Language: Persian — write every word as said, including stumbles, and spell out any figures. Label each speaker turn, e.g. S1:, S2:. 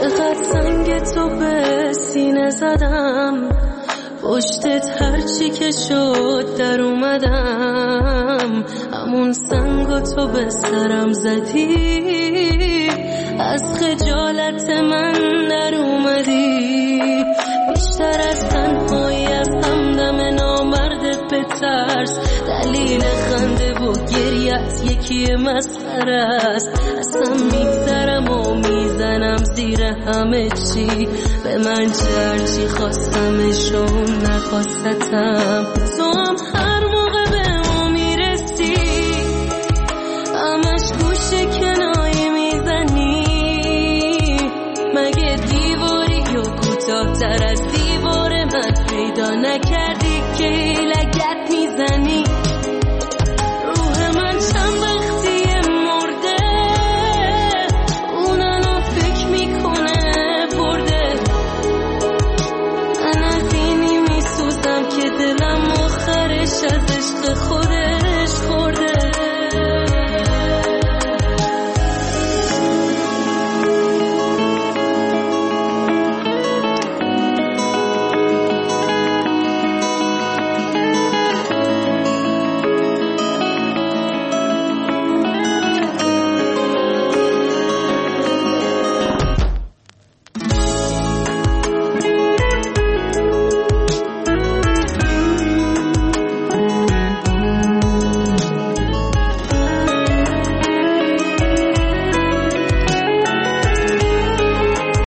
S1: چقدر سنگ تو به سینه زدم، پشتت هرچی که شد در اومدم، همون سنگو تو به سرم زدی، از خجالت من در اومدی. بیشتر از تنهایی از همدم نامردت به ترس، دلیل خنده و گریت یکی مسخره است. اصلا میگذرم و میزنم زیر همه چی، به من چه هرچی خواستمشون نخواستم.